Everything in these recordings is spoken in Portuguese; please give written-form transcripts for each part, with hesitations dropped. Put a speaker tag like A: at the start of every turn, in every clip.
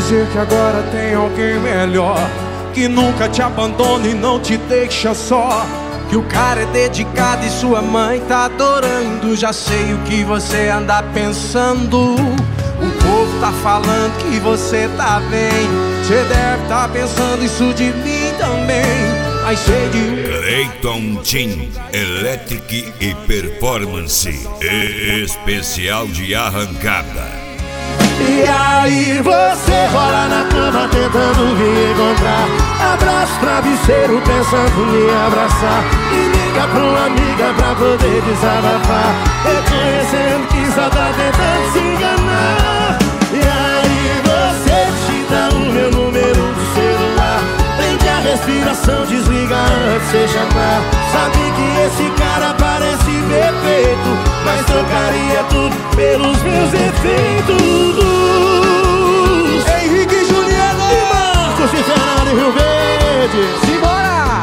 A: dizer que agora tem alguém melhor, que nunca te abandona e não te deixa só, que o cara é dedicado e sua mãe tá adorando. Já sei o que você anda pensando. O povo tá falando que você tá bem. Você deve tá pensando isso de mim também. Mas sei de
B: Clayton Team Electric e Performance especial de arrancada.
C: E aí você rola na cama tentando me encontrar, abraço travesseiro pensando em me abraçar, e liga pra uma amiga pra poder desabafar, reconhecendo que só tá tentando se enganar. E aí você digita o meu número do celular, prende a respiração, desliga antes de você chamar. Sabe que esse cara parece perfeito, mas trocaria tudo pelos meus defeitos.
A: Henrique e Juliano
C: E Marcos e Fernando Rio Verde.
A: Simbora!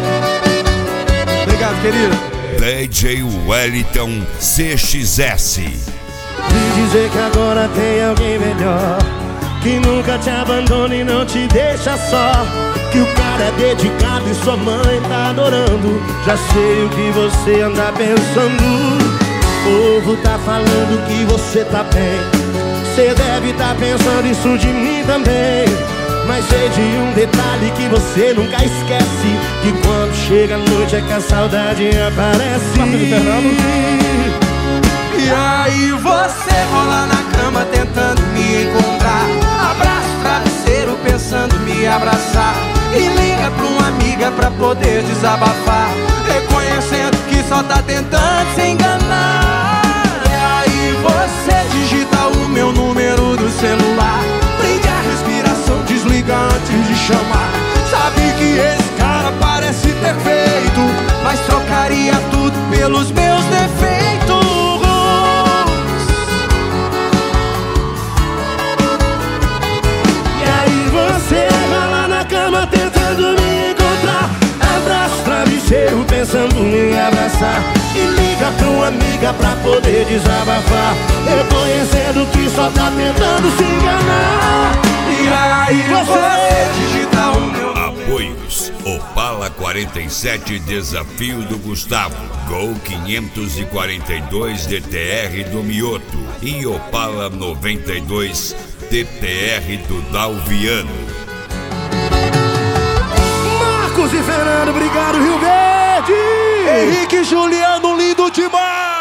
A: Obrigado, querido.
B: DJ Wellington CXS.
C: E dizer que agora tem alguém melhor, que nunca te abandona e não te deixa só, que o cara é dedicado e sua mãe tá adorando. Já sei o que você anda pensando. O povo tá falando que você tá bem. Você deve tá pensando isso de mim também. Mas sei de um detalhe que você nunca esquece, que quando chega a noite é que a saudade aparece.
A: Marcos e Fernando. E aí você rola na cama tentando me encontrar, abraço travesseiro pensando me abraçar, e liga pra uma amiga pra poder desabafar, reconhecendo que só tá tentando se enganar. E aí você digita o meu número do celular, prende a respiração, desliga antes de chamar. Sabe que esse cara parece perfeito, mas trocaria tudo pelos meus defeitos.
C: Tentando me encontrar, abraço travesseiro pensando em me abraçar, e liga pra uma amiga pra poder desabafar, reconhecendo que só tá tentando se enganar.
A: E aí você digita o meu
B: Apoios: Opala 47 Desafio do Gustavo, Gol 542 DTR do Mioto e Opala 92 DTR do Dalviano.
C: Marcos e Fernando, obrigado, Rio Verde!
A: Henrique e Juliano, lindo demais!